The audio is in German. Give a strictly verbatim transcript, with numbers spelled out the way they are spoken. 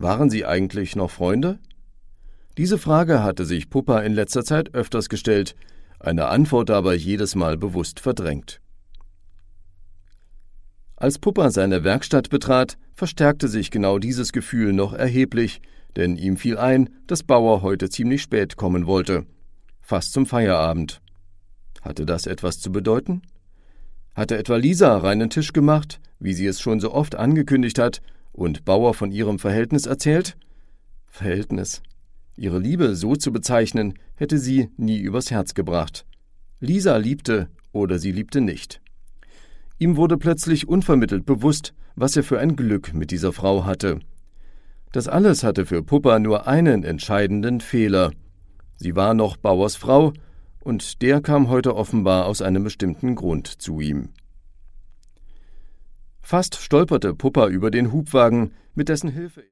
Waren sie eigentlich noch Freunde? Diese Frage hatte sich Puppa in letzter Zeit öfters gestellt, eine Antwort aber jedes Mal bewusst verdrängt. Als Puppa seine Werkstatt betrat, verstärkte sich genau dieses Gefühl noch erheblich, denn ihm fiel ein, dass Bauer heute ziemlich spät kommen wollte, fast zum Feierabend. Hatte das etwas zu bedeuten? Hatte etwa Lisa reinen Tisch gemacht, wie sie es schon so oft angekündigt hat, und Bauer von ihrem Verhältnis erzählt? Verhältnis. Ihre Liebe so zu bezeichnen, hätte sie nie übers Herz gebracht. Lisa liebte oder sie liebte nicht. Ihm wurde plötzlich unvermittelt bewusst, was er für ein Glück mit dieser Frau hatte. Das alles hatte für Puppa nur einen entscheidenden Fehler. Sie war noch Bauers Frau, und der kam heute offenbar aus einem bestimmten Grund zu ihm. Fast stolperte Puppa über den Hubwagen, mit dessen Hilfe